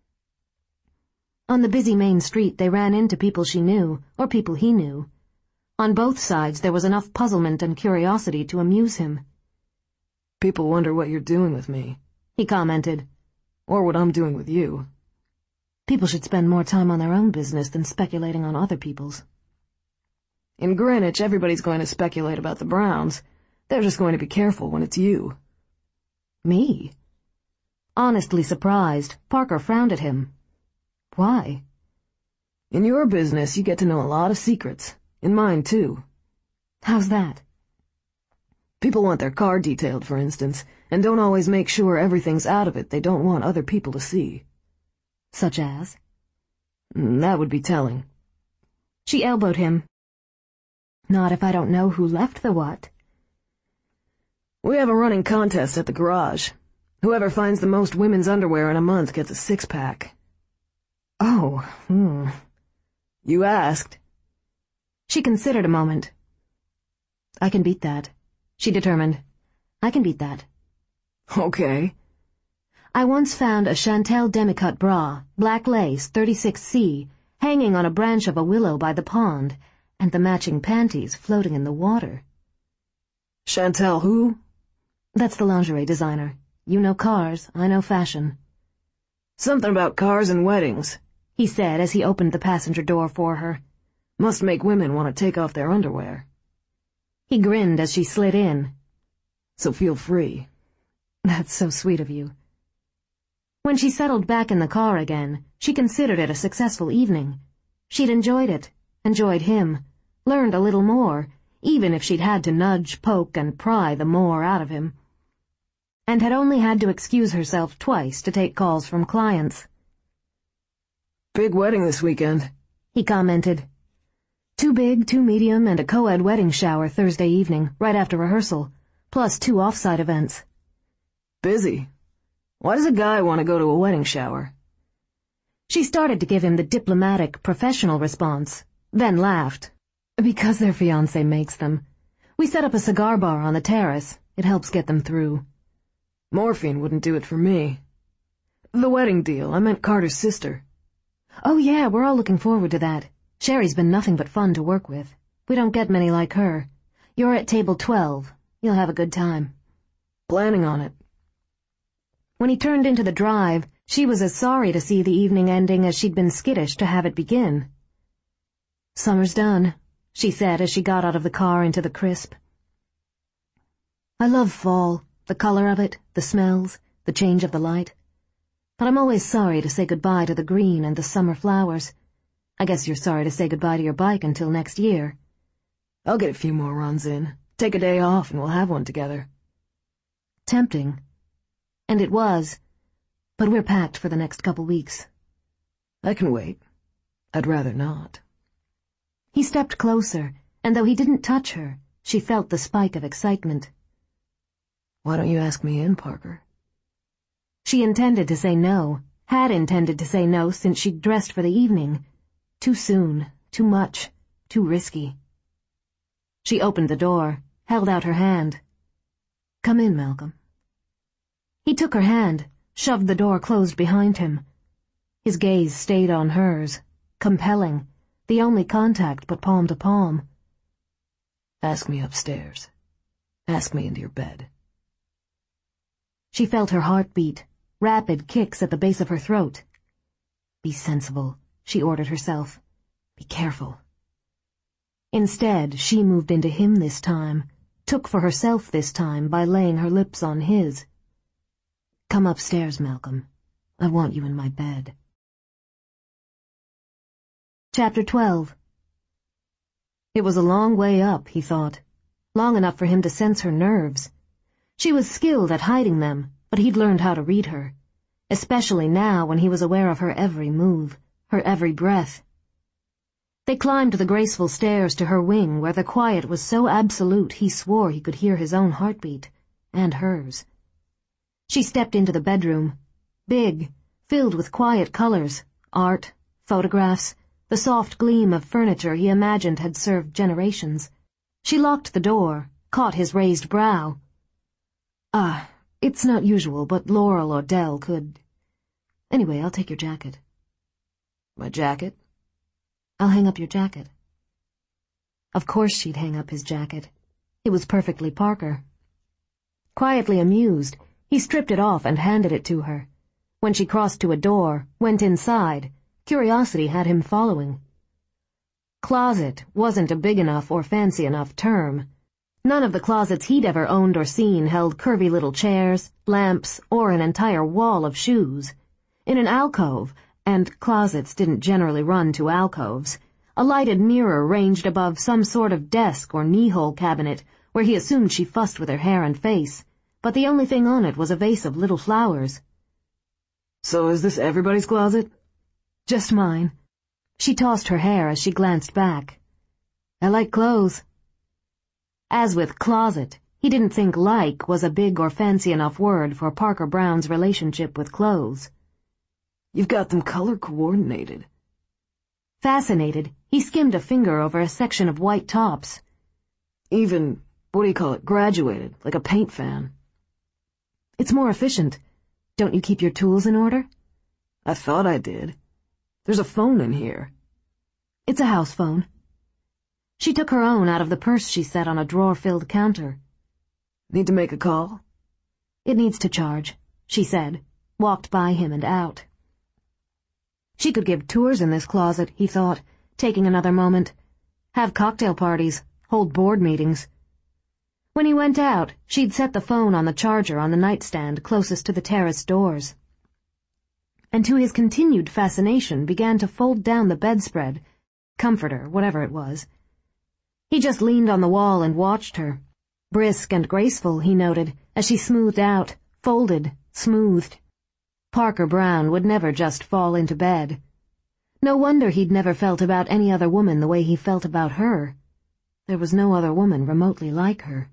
On the busy main street they ran into people she knew, or people he knew. On both sides there was enough puzzlement and curiosity to amuse him. People wonder what you're doing with me, he commented. Or what I'm doing with you. People should spend more time on their own business than speculating on other people's. In Greenwich, everybody's going to speculate about the Browns. They're just going to be careful when it's you. Me? Honestly surprised, Parker frowned at him. Why? In your business, you get to know a lot of secrets. In mine, too. How's that? People want their car detailed, for instance, and don't always make sure everything's out of it they don't want other people to see. Such as? That would be telling. She elbowed him. Not if I don't know who left the what. We have a running contest at the garage. Whoever finds the most women's underwear in a month gets a 6-pack. Oh, You asked. She considered a moment. I can beat that, she determined. I can beat that. Okay. I once found a Chantel demi-cut bra, black lace, 36C, hanging on a branch of a willow by the pond, and the matching panties floating in the water. Chantel who? That's the lingerie designer. You know cars, I know fashion. Something about cars and weddings, he said as he opened the passenger door for her. Must make women want to take off their underwear. He grinned as she slid in. So feel free. That's so sweet of you. When she settled back in the car again, she considered it a successful evening. She'd enjoyed it, enjoyed him, learned a little more, even if she'd had to nudge, poke, and pry the more out of him, and had only had to excuse herself twice to take calls from clients. Big wedding this weekend, he commented. Too big, too medium, and a co-ed wedding shower Thursday evening, right after rehearsal, plus 2 off-site events. Busy. Why does a guy want to go to a wedding shower? She started to give him the diplomatic, professional response, then laughed. Because their fiancé makes them. We set up a cigar bar on the terrace. It helps get them through. Morphine wouldn't do it for me. The wedding deal, I meant Carter's sister. Oh yeah, we're all looking forward to that. Sherry's been nothing but fun to work with. We don't get many like her. You're at table 12. You'll have a good time. Planning on it. When he turned into the drive, she was as sorry to see the evening ending as she'd been skittish to have it begin. Summer's done, she said as she got out of the car into the crisp. I love fall, the color of it, the smells, the change of the light. But I'm always sorry to say goodbye to the green and the summer flowers. I guess you're sorry to say goodbye to your bike until next year. I'll get a few more runs in. Take a day off and we'll have one together. Tempting. And it was. But we're packed for the next couple weeks. I can wait. I'd rather not. He stepped closer, and though he didn't touch her, she felt the spike of excitement. Why don't you ask me in, Parker? She intended to say no, had intended to say no since she'd dressed for the evening. Too soon, too much, too risky. She opened the door, held out her hand. Come in, Malcolm. He took her hand, shoved the door closed behind him. His gaze stayed on hers, compelling, the only contact but palm to palm. Ask me upstairs. Ask me into your bed. She felt her heart beat, rapid kicks at the base of her throat. Be sensible, she ordered herself. Be careful. Instead, she moved into him this time, took for herself this time by laying her lips on his. Come upstairs, Malcolm. I want you in my bed. Chapter 12. It was a long way up, he thought. Long enough for him to sense her nerves. She was skilled at hiding them, but he'd learned how to read her, especially now when he was aware of her every move, her every breath. They climbed the graceful stairs to her wing where the quiet was so absolute he swore he could hear his own heartbeat, and hers. She stepped into the bedroom, big, filled with quiet colors, art, photographs, the soft gleam of furniture he imagined had served generations. She locked the door, caught his raised brow. It's not usual, but Laurel or Dell could. Anyway, I'll take your jacket. My jacket? I'll hang up your jacket. Of course she'd hang up his jacket. It was perfectly Parker. Quietly amused, he stripped it off and handed it to her. When she crossed to a door, went inside, curiosity had him following. Closet wasn't a big enough or fancy enough term. None of the closets he'd ever owned or seen held curvy little chairs, lamps, or an entire wall of shoes. In an alcove, and closets didn't generally run to alcoves, a lighted mirror ranged above some sort of desk or knee-hole cabinet where he assumed she fussed with her hair and face, but the only thing on it was a vase of little flowers. So is this everybody's closet? Just mine. She tossed her hair as she glanced back. I like clothes. As with closet, he didn't think like was a big or fancy enough word for Parker Brown's relationship with clothes. You've got them color-coordinated. Fascinated, he skimmed a finger over a section of white tops. Even, graduated, like a paint fan. It's more efficient. Don't you keep your tools in order? I thought I did. There's a phone in here. It's a house phone. She took her own out of the purse she set on a drawer-filled counter. Need to make a call? It needs to charge, she said, walked by him and out. She could give tours in this closet, he thought, taking another moment. Have cocktail parties, hold board meetings. When he went out, she'd set the phone on the charger on the nightstand closest to the terrace doors. And to his continued fascination began to fold down the bedspread, comforter, whatever it was. He just leaned on the wall and watched her. Brisk and graceful, he noted, as she smoothed out, folded, smoothed. Parker Brown would never just fall into bed. No wonder he'd never felt about any other woman the way he felt about her. There was no other woman remotely like her.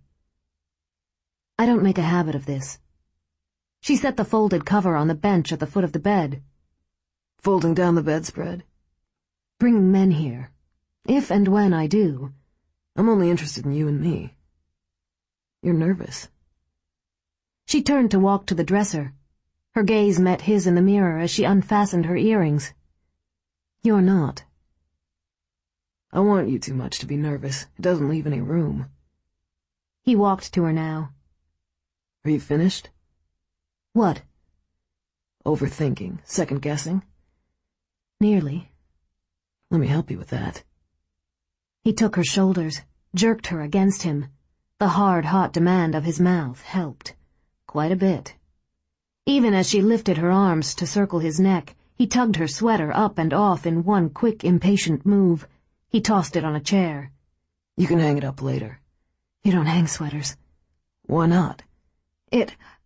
I don't make a habit of this. She set the folded cover on the bench at the foot of the bed. Folding down the bedspread? Bringing men here. If and when I do. I'm only interested in you and me. You're nervous. She turned to walk to the dresser. Her gaze met his in the mirror as she unfastened her earrings. You're not. I want you too much to be nervous. It doesn't leave any room. He walked to her now. Are you finished? What? Overthinking, second-guessing? Nearly. Let me help you with that. He took her shoulders, jerked her against him. The hard, hot demand of his mouth helped. Quite a bit. Even as she lifted her arms to circle his neck, he tugged her sweater up and off in one quick, impatient move. He tossed it on a chair. You can hang it up later. You don't hang sweaters. Why not?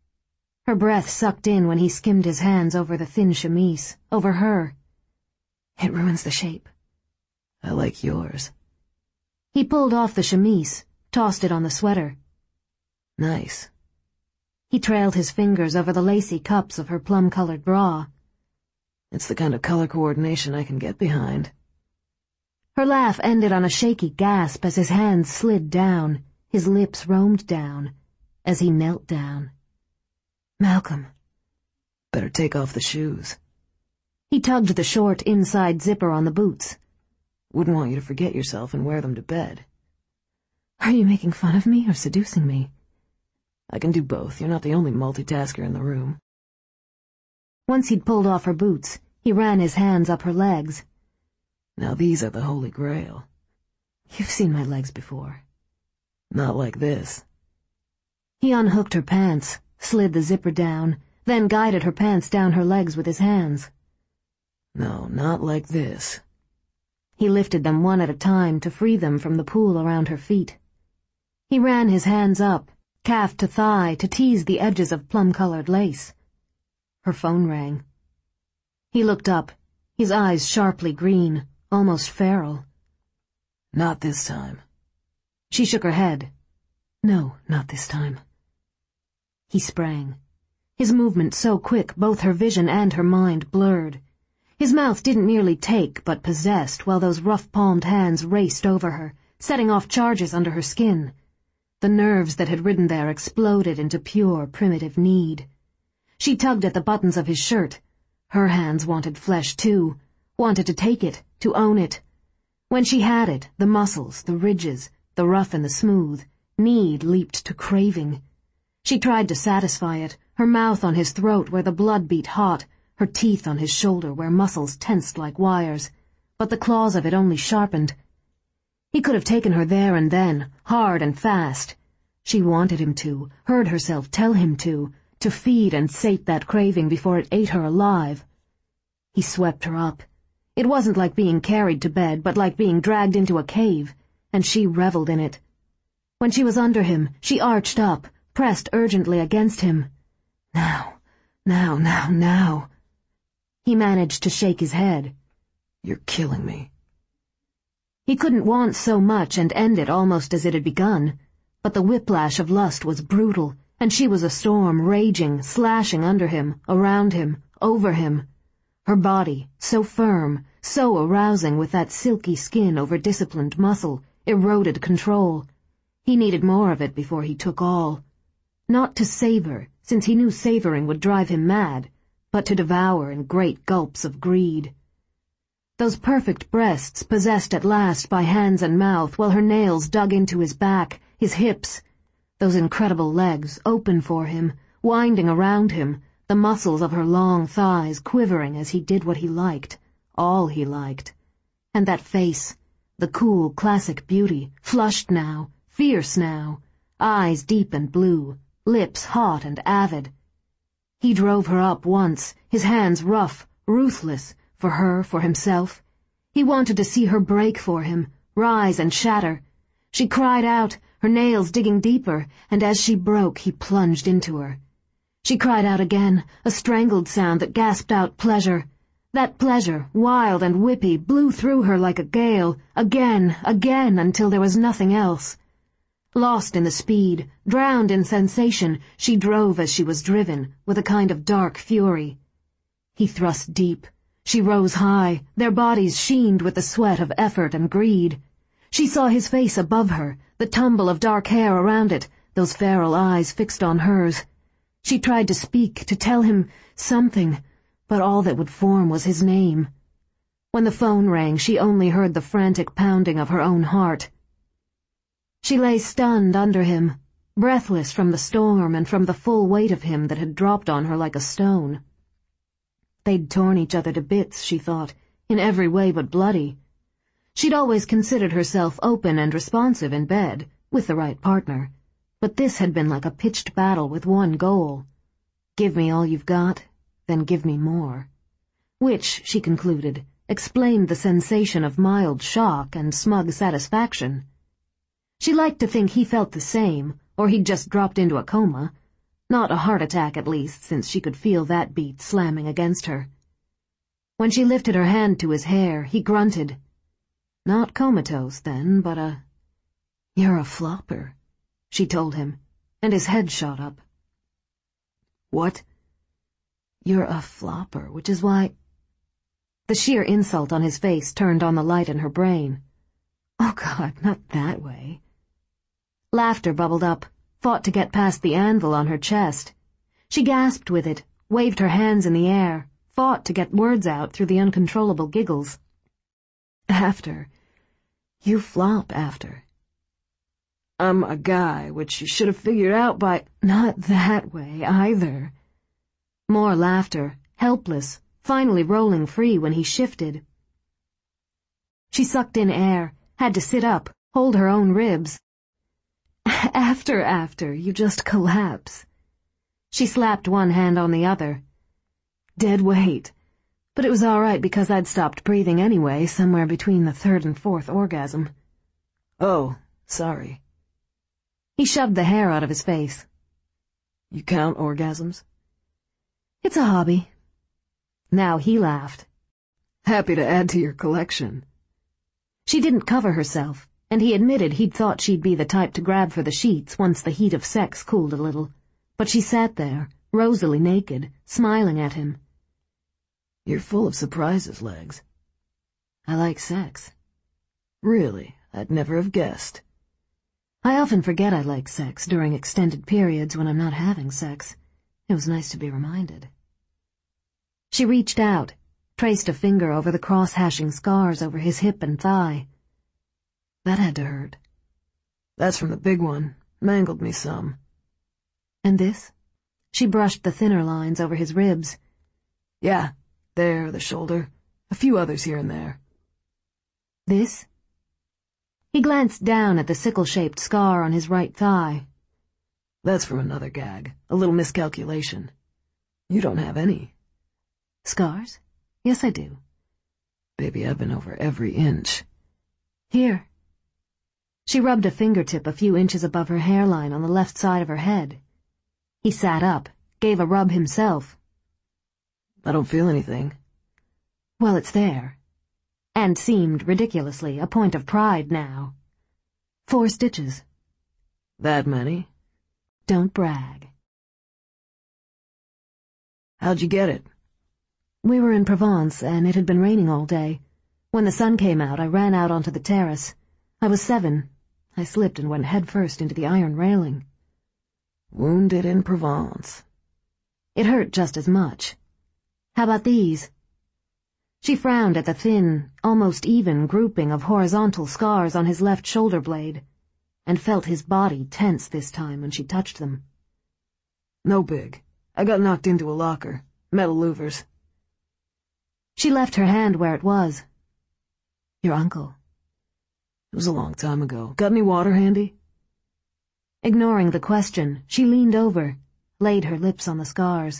Her breath sucked in when he skimmed his hands over the thin chemise, over her. It ruins the shape. I like yours. He pulled off the chemise, tossed it on the sweater. Nice. He trailed his fingers over the lacy cups of her plum-colored bra. It's the kind of color coordination I can get behind. Her laugh ended on a shaky gasp as his hands slid down, his lips roamed down, as he knelt down. Malcolm. Better take off the shoes. He tugged the short inside zipper on the boots. Wouldn't want you to forget yourself and wear them to bed. Are you making fun of me or seducing me? I can do both. You're not the only multitasker in the room. Once he'd pulled off her boots, he ran his hands up her legs. Now these are the Holy Grail. You've seen my legs before. Not like this. He unhooked her pants, slid the zipper down, then guided her pants down her legs with his hands. No, not like this. He lifted them one at a time to free them from the pool around her feet. He ran his hands up, calf to thigh, to tease the edges of plum-colored lace. Her phone rang. He looked up, his eyes sharply green, almost feral. Not this time. She shook her head. No, not this time. He sprang. His movement so quick both her vision and her mind blurred. His mouth didn't merely take, but possessed, while those rough-palmed hands raced over her, setting off charges under her skin. The nerves that had ridden there exploded into pure, primitive need. She tugged at the buttons of his shirt. Her hands wanted flesh, too, wanted to take it, to own it. When she had it, the muscles, the ridges, the rough and the smooth, need leaped to craving. She tried to satisfy it, her mouth on his throat where the blood beat hot, her teeth on his shoulder where muscles tensed like wires, but the claws of it only sharpened. He could have taken her there and then, hard and fast. She wanted him to, heard herself tell him to feed and sate that craving before it ate her alive. He swept her up. It wasn't like being carried to bed, but like being dragged into a cave, and she reveled in it. When she was under him, she arched up, pressed urgently against him. Now. He managed to shake his head. You're killing me. He couldn't want so much and end it almost as it had begun, but the whiplash of lust was brutal, and she was a storm raging, slashing under him, around him, over him. Her body, so firm, so arousing with that silky skin over disciplined muscle, eroded control. He needed more of it before he took all. Not to savor, since he knew savoring would drive him mad, but to devour in great gulps of greed. Those perfect breasts possessed at last by hands and mouth while her nails dug into his back, his hips. Those incredible legs, open for him, winding around him, the muscles of her long thighs quivering as he did what he liked, all he liked. And that face, the cool, classic beauty, flushed now, fierce now, eyes deep and blue, lips hot and avid. He drove her up once, his hands rough, ruthless, for her, for himself. He wanted to see her break for him, rise and shatter. She cried out, her nails digging deeper, and as she broke, he plunged into her. She cried out again, a strangled sound that gasped out pleasure. That pleasure, wild and whippy, blew through her like a gale, again, until there was nothing else. Lost in the speed, drowned in sensation, she drove as she was driven, with a kind of dark fury. He thrust deep. She rose high, their bodies sheened with the sweat of effort and greed. She saw his face above her, the tumble of dark hair around it, those feral eyes fixed on hers. She tried to speak, to tell him something, but all that would form was his name. When the phone rang, she only heard the frantic pounding of her own heart. She lay stunned under him, breathless from the storm and from the full weight of him that had dropped on her like a stone. They'd torn each other to bits, she thought, in every way but bloody. She'd always considered herself open and responsive in bed, with the right partner, but this had been like a pitched battle with one goal. Give me all you've got, then give me more. Which, she concluded, explained the sensation of mild shock and smug satisfaction. She liked to think he felt the same, or he'd just dropped into a coma. Not a heart attack, at least, since she could feel that beat slamming against her. When she lifted her hand to his hair, he grunted. Not comatose, then, but "You're a flopper," she told him, and his head shot up. "What?" "You're a flopper, which is why—" The sheer insult on his face turned on the light in her brain. Oh, God, not that way. Laughter bubbled up, fought to get past the anvil on her chest. She gasped with it, waved her hands in the air, fought to get words out through the uncontrollable giggles. "After. You flop after." "I'm a guy, which you should have figured out by—" "Not that way, either." More laughter, helpless, finally rolling free when he shifted. She sucked in air, had to sit up, hold her own ribs. After, you just collapse." She slapped one hand on the other. "Dead weight. But it was all right because I'd stopped breathing anyway, somewhere between the third and fourth orgasm." "Oh, sorry." He shoved the hair out of his face. "You count orgasms?" "It's a hobby." Now he laughed. "Happy to add to your collection." She didn't cover herself, and he admitted he'd thought she'd be the type to grab for the sheets once the heat of sex cooled a little. But she sat there, rosily naked, smiling at him. "You're full of surprises, Legs." "I like sex." "Really? I'd never have guessed." "I often forget I like sex during extended periods when I'm not having sex. It was nice to be reminded." She reached out, traced a finger over the cross-hashing scars over his hip and thigh. "That had to hurt." "That's from the big one. Mangled me some." "And this?" She brushed the thinner lines over his ribs. "Yeah, there, the shoulder. A few others here and there." "This?" He glanced down at the sickle-shaped scar on his right thigh. "That's from another gag. A little miscalculation. You don't have any." "Scars? Yes, I do." "Baby, I've been over every inch." "Here." She rubbed a fingertip a few inches above her hairline on the left side of her head. He sat up, gave a rub himself. "I don't feel anything." "Well, it's there." And seemed, ridiculously, a point of pride now. 4 stitches. "That many?" "Don't brag." "How'd you get it?" "We were in Provence, and it had been raining all day. When the sun came out, I ran out onto the terrace. I was 7. I slipped and went headfirst into the iron railing." "Wounded in Provence." "It hurt just as much. How about these?" She frowned at the thin, almost even grouping of horizontal scars on his left shoulder blade, and felt his body tense this time when she touched them. "No big. I got knocked into a locker. Metal louvers." She left her hand where it was. "Your uncle?" "It was a long time ago. Got any water handy?" Ignoring the question, she leaned over, laid her lips on the scars.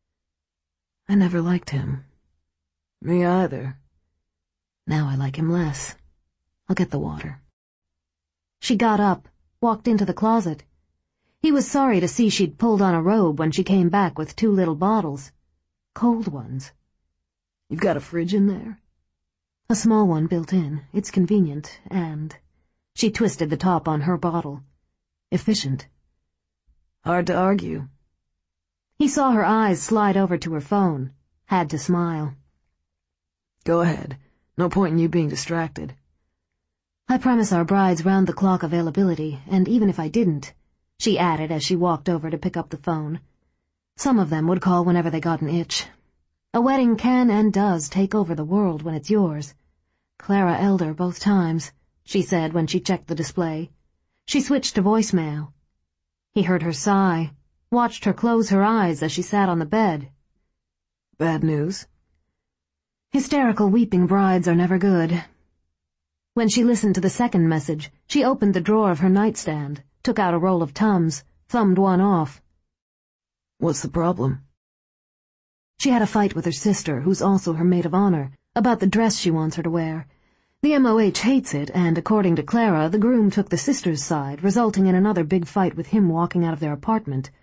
"I never liked him." "Me either." "Now I like him less. I'll get the water." She got up, walked into the closet. He was sorry to see she'd pulled on a robe when she came back with 2 little bottles. Cold ones. "You've got a fridge in there?" "A small one built in. It's convenient, and—" She twisted the top on her bottle. "Efficient." "Hard to argue." He saw her eyes slide over to her phone. Had to smile. "Go ahead. No point in you being distracted." "I promise our brides round-the-clock availability, and even if I didn't," she added as she walked over to pick up the phone, "some of them would call whenever they got an itch. A wedding can and does take over the world when it's yours. Clara Elder both times," she said when she checked the display. She switched to voicemail. He heard her sigh, watched her close her eyes as she sat on the bed. "Bad news?" Hysterical weeping brides are never good. When she listened to the second message, she opened the drawer of her nightstand, took out a roll of Tums, thumbed one off. "What's the problem?" She had a fight with her sister, who's also her maid of honor, about the dress she wants her to wear. The MOH hates it, and according to Clara, the groom took the sister's side, resulting in another big fight with him walking out of their apartment.